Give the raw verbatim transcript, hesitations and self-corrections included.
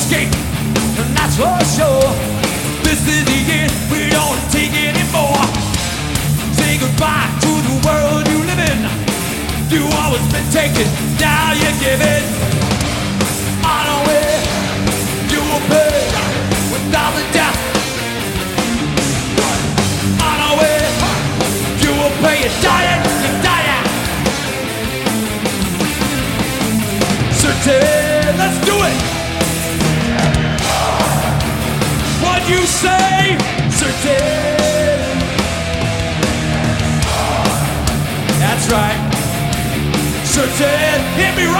escape, and that's for sure. This is the end, we don't take anymore. Say goodbye to the world you live in. You always been taken, now you're giving. On a way, you will pay without the death. On a way, you will pay, you're dying, you're dying. Certain, let's do it. What you say, certain. That's right. Certain, hit me right.